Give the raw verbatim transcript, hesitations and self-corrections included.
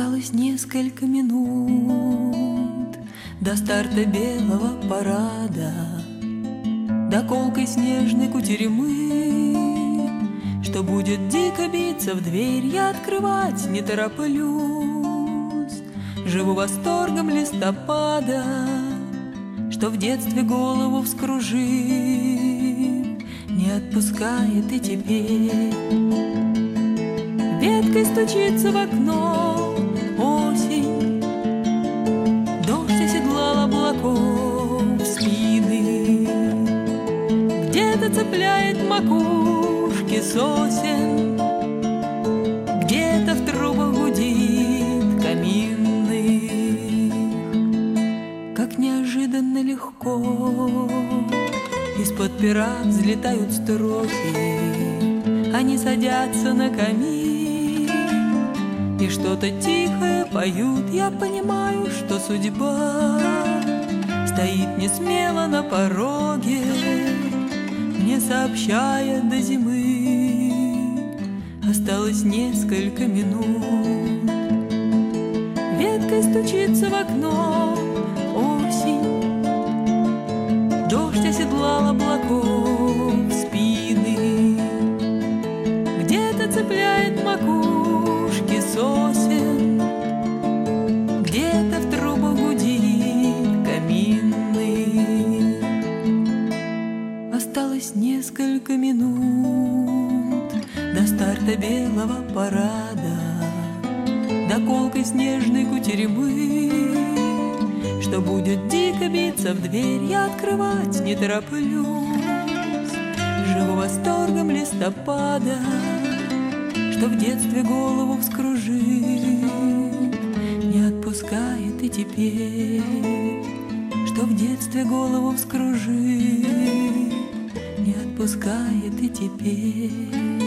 Осталось несколько минут до старта белого парада, до колкой снежной кутерьмы, что будет дико биться в дверь, я открывать не тороплюсь. Живу восторгом листопада, что в детстве голову вскружит, не отпускает и теперь. Веткой стучится в окно осень, дождь оседлал облаков спины, где-то цепляет макушки сосен, где-то в трубах гудит каминных. Как неожиданно легко из-под пера взлетают строки, они садятся на камин и что-то тихое поют. Я понимаю, что судьба стоит несмело на пороге, мне сообщая до зимы осталось несколько минут. Веткой стучится в окно осень, дождь оседлал облаков спины, где-то цепляет макушки сосен, где-то в трубах гудит каминный. Осталось несколько минут до старта белого парада, до колкой снежной кутерьмы, что будет дико биться в дверь, я открывать не тороплюсь. Живу восторгом листопада, что в детстве голову вскружит, не отпускает и теперь. Что в детстве голову вскружит, не отпускает и теперь.